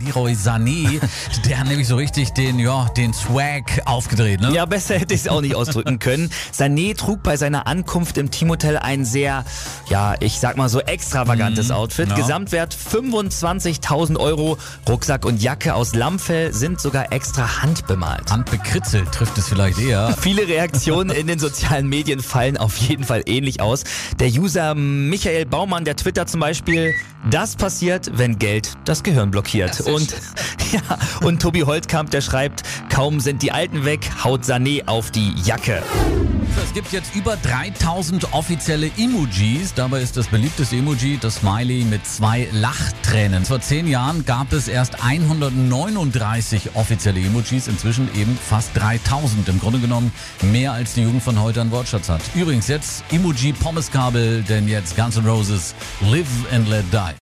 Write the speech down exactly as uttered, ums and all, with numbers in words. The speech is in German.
Leroy Sané. Der hat nämlich so richtig den, ja, den Swag aufgedreht, ne? Ja, besser hätte ich es auch nicht ausdrücken können. Sané trug bei seiner Ankunft im Teamhotel ein sehr, ja, ich sag mal so extravagantes Outfit. ja. Gesamtwert fünfundzwanzigtausend Euro. Rucksack und Jacke aus Lammfell sind sogar extra handbemalt. Handbekritzelt trifft es vielleicht eher. Viele Reaktionen in den sozialen Medien fallen auf jeden Fall ähnlich aus. Der User Michael Baumann, der twittert zum Beispiel: Das passiert, wenn Geld das Gehirn blockiert. Und, ja, und Tobi Holtkamp, der schreibt: Kaum sind die Alten weg, haut Sané auf die Jacke. Es gibt jetzt über dreitausend offizielle Emojis. Dabei ist das beliebteste Emoji das Smiley mit zwei Lachtränen. Vor zehn Jahren gab es erst hundertneununddreißig offizielle Emojis, inzwischen eben fast dreitausend. Im Grunde genommen mehr als die Jugend von heute an Wortschatz hat. Übrigens jetzt Emoji-Pommeskabel, denn jetzt Guns N' Roses Live and Let Die.